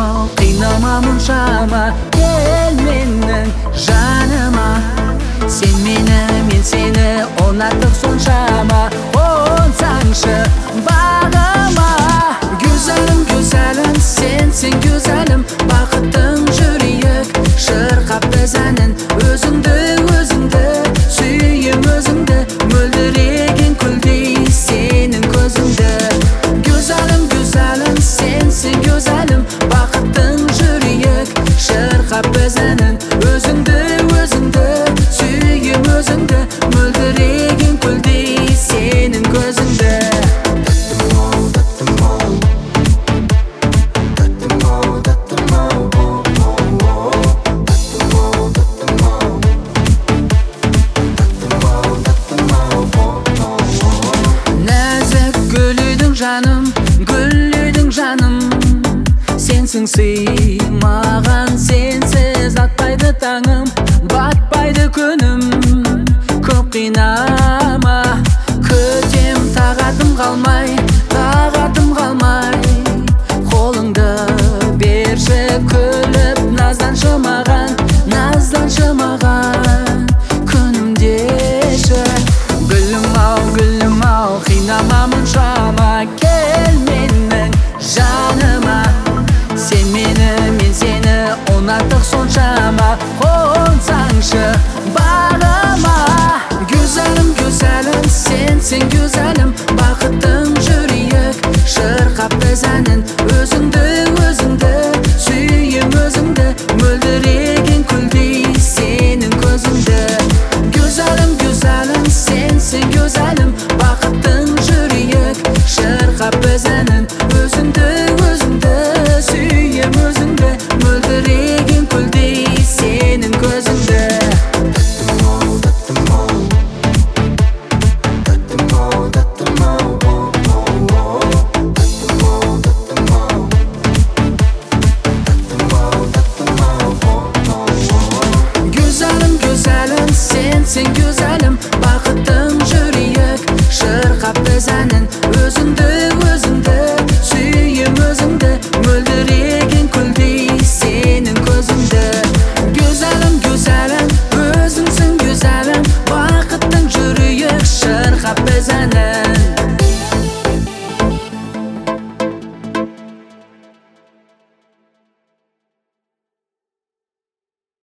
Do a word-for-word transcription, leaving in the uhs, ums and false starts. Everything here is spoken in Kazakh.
ау, қинама мұншама, кел менің жаныма. Сен мені, мен сені ұнаттық соншама, қонсаңшы бағыма. Güzelim güzelim, sensin güzelim, бақыттың жүрейік шырқап біз әнін. Өзіңді өзіңді сүйем, өзіңді мөлдіреген күлдей сенің көзіңді. Güzelim güzelim, sensin güzelim, бақыттың жүрейік шырқап біз әнін. Өзіңді өзіңді сүйем, өзіңді мөлдіреген күлдей сенің көзіңді. Жаным, гүл едің жаным, сенсің сыймаған, сенсіз атпайды таңым, батпайды күнім. Көп қинама, күтем тағатым қалмай, тағатым қалмай. Қолыңды берші, күліп назданшы маған, назданшы маған. Күнімдеші гүлім ау, гүлім ау, қинама мұншама, кел менің жаныма. Сен мені, мен сені ұнаттық соншама, қонсаңшы бағыма. Güzelim güzelim, sensin güzelim, бақыттың жүрейік шырқап біз әнін. Өзіңді өзіңді сүйем, өзіңді мөлдіреген күлдей сенің көзіңді. Güzelim güzelim, sensin güzelim, бақыттың жүрейік шырқап біз әнін. Өзіңді өзіңді сүйем, өзіңді мөлдіреген күлдей сенің көзіңді. Güzelim güzelim, sensin güzelim,